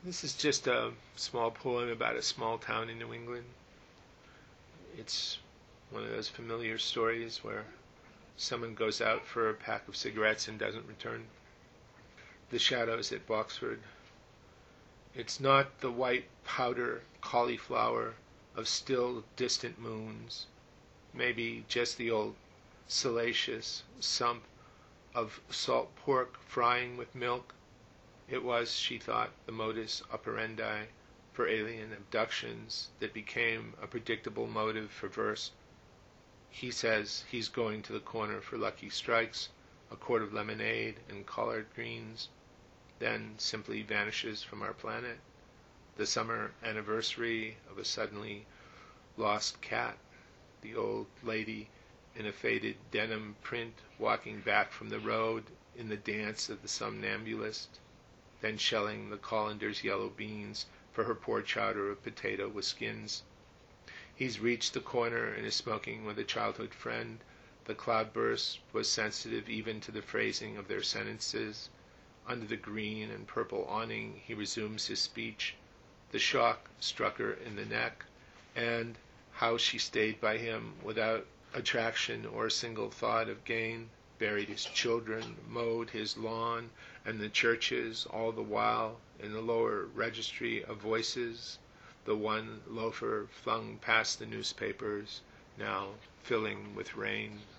This is just a small poem about a small town in New England. It's one of those familiar stories where someone goes out for a pack of cigarettes and doesn't return. The shadows at Boxford. It's not the white powder cauliflower of still distant moons. Maybe just the old salacious sump of salt pork frying with milk. It was, she thought, the modus operandi for alien abductions that became a predictable motive for verse. He says he's going to the corner for Lucky Strikes, a quart of lemonade and collard greens, then simply vanishes from our planet. The summer anniversary of a suddenly lost cat. The old lady in a faded denim print walking back from the road in the dance of the somnambulist, then shelling the colander's yellow beans for her poor chowder of potato with skins. He's reached the corner and is smoking with a childhood friend. The cloudburst was sensitive even to the phrasing of their sentences. Under the green and purple awning he resumes his speech. The shock struck her in the neck, and how she stayed by him without attraction or a single thought of gain, buried his children, mowed his lawn and the churches, all the while, in the lower registry of voices, the one loafer flung past the newspapers, now filling with rain.